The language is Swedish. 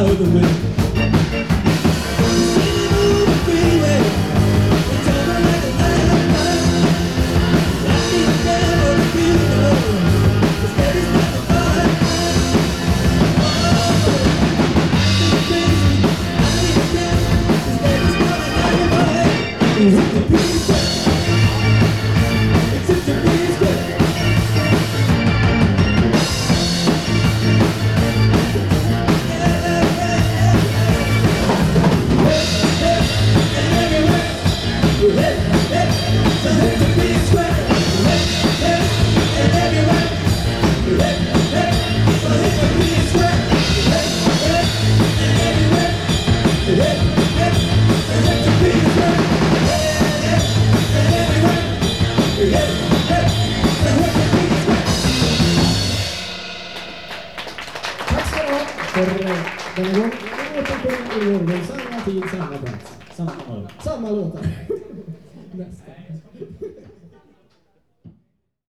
of the wind. Sitting on the freeway, it's over like a light of fire. I need never to be alone, 'cause baby's not the fire. I need crazy, I need a dance, 'cause baby's coming out of my head. It's a piece of denna gång återkommer i samma tid, samma plats, samma låtar. Nästa.